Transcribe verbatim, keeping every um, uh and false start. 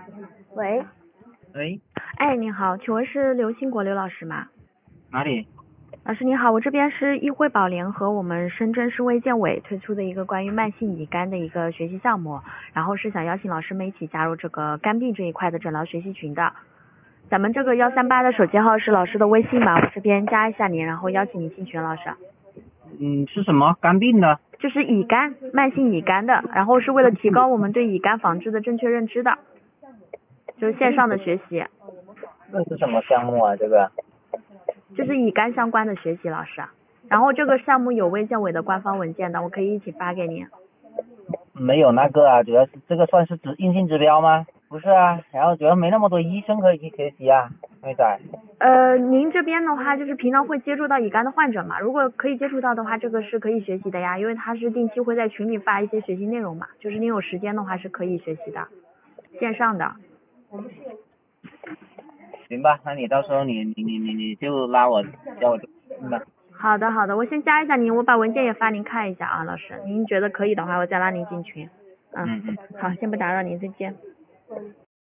喂， 喂， 哎，你好，请问是刘兴国刘老师吗？ 哪里？ 老师你好，我这边是易惠宝联合我们深圳市卫健委推出的一个关于慢性乙肝的一个学习项目，然后是想邀请老师们一起加入这个肝病这一块的诊疗学习群的。咱们这个幺三八的手机号是老师的微信吧，我这边加一下您，然后邀请您进群，老师。 嗯，是什么肝病的？ 就是乙肝，慢性乙肝的，然后是为了提高我们对乙肝防治的正确认知的，就是线上的学习， 这是什么项目啊？这个？ 就是乙肝相关的学习，老师。然后这个项目有卫健委的官方文件的，我可以一起发给您。 没有那个啊，主要是这个算是指硬性指标吗？不是啊，然后主要没那么多医生可以去学习啊，妹仔。 呃，您这边的话就是平常会接触到乙肝的患者嘛？如果可以接触到的话，这个是可以学习的呀，因为他是定期会在群里发一些学习内容嘛，就是您有时间的话是可以学习的，线上的。 行吧，那你到时候你你你你你就拉我叫我嗯吧。 好的好的，我先加一下您，我把文件也发您看一下啊，老师，您觉得可以的话，我再拉您进群。嗯嗯嗯。 好，先不打扰您，再见。